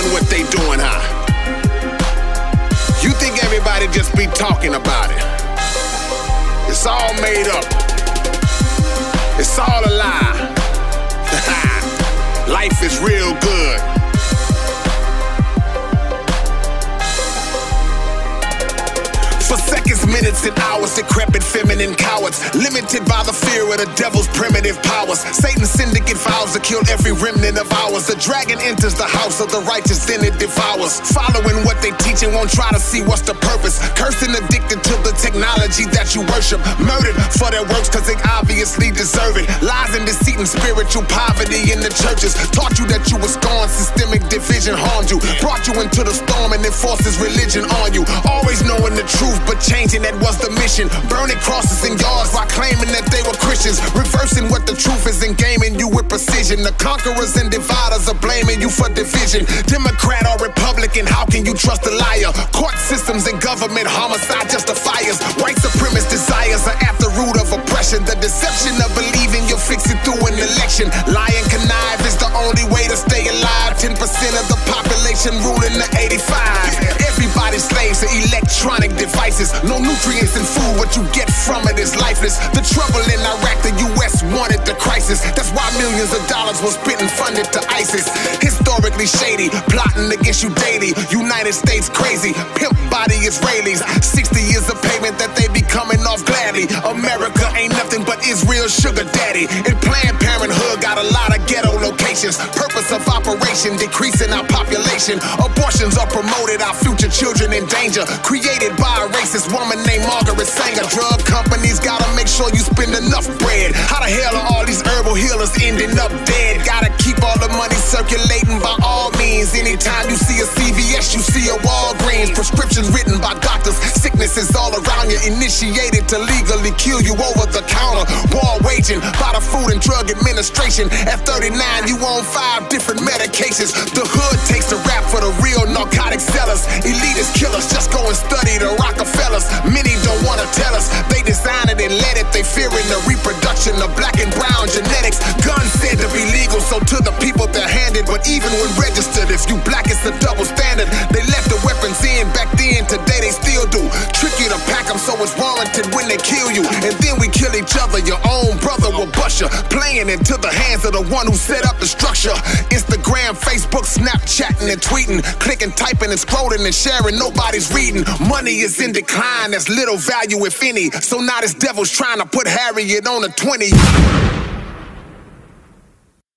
doing what they doing, huh? You think everybody just be talking about it? It's all made up. It's all a lie. Life is real good. For seconds, minutes, and hours, decrepit feminine cowards, limited by the fear of the devil's primitive powers. Satan's syndicate vows to kill every remnant of ours. The dragon enters the house of the righteous, then it devours. Following what they teach and won't try to see what's the purpose. Cursed and addicted to the technology that you worship. Murdered for their works cause they obviously deserve it. Lies and deceit and spiritual poverty in the churches. Taught you that you were scorned, systemic division harmed you. Brought you into the storm and it forces religion on you. Always knowing the truth but changing, that was the mission. Burning crosses in yards while claiming that they were Christians. Reversing what the truth is and gaming you with precision. The conquerors and dividers are blaming you for division. Democrat or Republican, how can you trust a liar? Court systems and government homicide justifiers. White supremacist desires are at the root of oppression. The deception of believing you'll fix it through an election. Lie and connive is the only way to stay alive. 10% of the population ruling the 85. Everybody's slaves to electronic devices. No nutrients in food, what you get from it is lifeless. The trouble in Iraq, the US wanted the crisis. That's why millions of dollars was spent and funded to ISIS. Historically shady, plotting against you daily. United States crazy, pimp body Israelis. 60 years of payment that they be coming off gladly. America ain't nothing but Israel's sugar daddy. And Planned Parenthood got a lot of ghetto locations. Purpose of operation, decreasing our population. Abortions are promoted, our future children in danger. Created by a racist woman named Margaret Sanger. Drug companies gotta make sure you spend enough bread. How the hell are all these herbal healers ending up dead? Gotta keep all the money circulating by all means. Anytime you see a CVS, you see a Walgreens. Prescriptions written by doctors. Sickness is all around you. Initiated to legally kill you over the counter. War waging by the Food and Drug Administration. At 39, you on 5 different medications. The hood takes the rap for the real narcotic sellers. Elitist killers, just go and study the Rockefellers. Many don't wanna tell us. They design it and let it. They fearing the reproduction of black and brown genetics. Guns said to be legal, so to the people they're handed. But even when registered, if you black, it's a double standard. They left the weapons in back then, today they still do. Tricky to pack them, so it's warranted when they kill you. And then we kill each other, your own brother will bust you. Playing into the hands of the one who set up the structure. Instagram, Facebook, Snapchatting and tweeting. Clicking, typing and scrolling and sharing, nobody's reading. Money is in decline, there's little value if any. So now this devil's trying to put Harriet on a 20.